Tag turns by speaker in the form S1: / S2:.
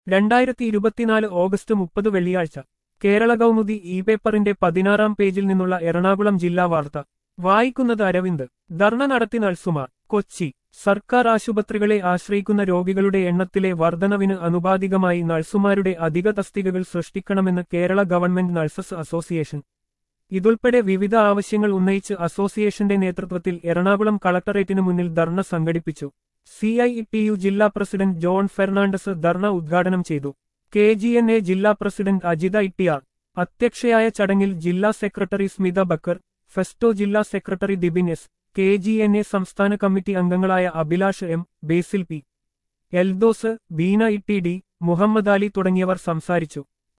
S1: 2024 August 30 വെള്ളിയാഴ്ച Kerala Kaumudi E പേപ്പറിന്റെ 16-ാം പേജിൽ നിന്നുള്ള എറണാകുളം ജില്ലാ വാർത്ത വായിക്കുന്നത് അരവിന്ദ്. ധർണ നടത്തി നഴ്സുമാർ. കൊച്ചി. സർക്കാർ ആശുപത്രികളെ ആശ്രയിക്കുന്ന രോഗികളുടെ എണ്ണത്തിലെ വർധനവിന് ആനുപാതികമായി നഴ്സുമാരുടെ അധിക തസ്തികകൾ സൃഷ്ടിക്കണമെന്ന് കേരള ഗവൺമെന്റ് നഴ്സസ് അസോസിയേഷൻ. ഇതുൾപ്പെടെ വിവിധ ആവശ്യങ്ങൾ ഉന്നയിച്ച് അസോസിയേഷന്റെ നേതൃത്വത്തിൽ എറണാകുളം കളക്ടറേറ്റിനു മുന്നിൽ ധർണ സംഘടിപ്പിച്ചു. CITU ജില്ലാ പ്രസിഡന്റ് ജോൺ ഫെർണാണ്ടസ് ധർണ ഉദ്ഘാടനം ചെയ്തു. KGNA ജില്ലാ പ്രസിഡന്റ് അജിത ഇട്ടിയാർ അധ്യക്ഷയായ ചടങ്ങിൽ ജില്ലാ സെക്രട്ടറി സ്മിത ബക്കർ, ഫെസ്റ്റോ ജില്ലാ സെക്രട്ടറി ദിബിൻ എസ്, KGNA സംസ്ഥാന കമ്മിറ്റി അംഗങ്ങളായ അഭിലാഷ് M, ബേസിൽ P, എൽദോസ്, ബീന ഇട്ടി D, മുഹമ്മദ് അലി തുടങ്ങിയവർ സംസാരിച്ചു.